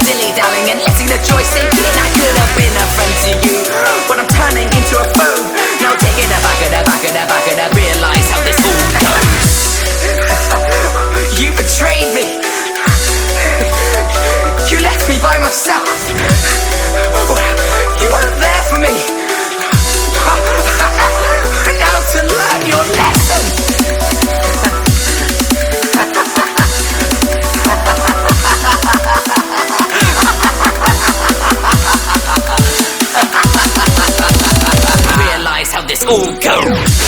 dilly-dallying and letting the joy sink in. I could have been a friend to you, but I'm turning into a fool. Now taking it back and I realise how this all goes. You betrayed me. You left me by myself. You weren't there for me. Now to learn your lesson. Realise how this all goes.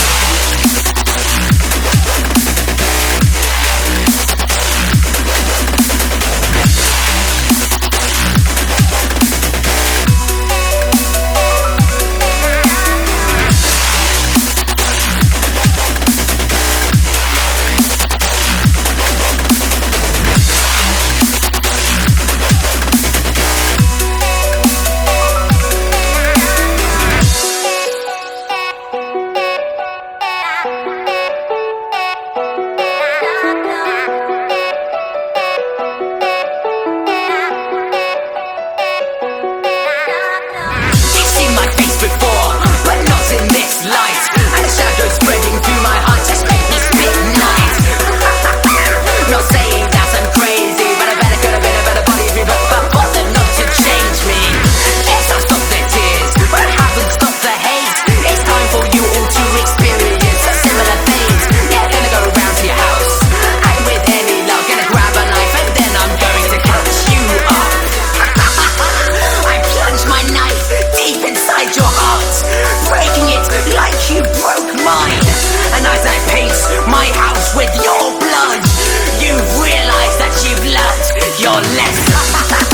My house with your blood, you've realised that you've learnt your lesson.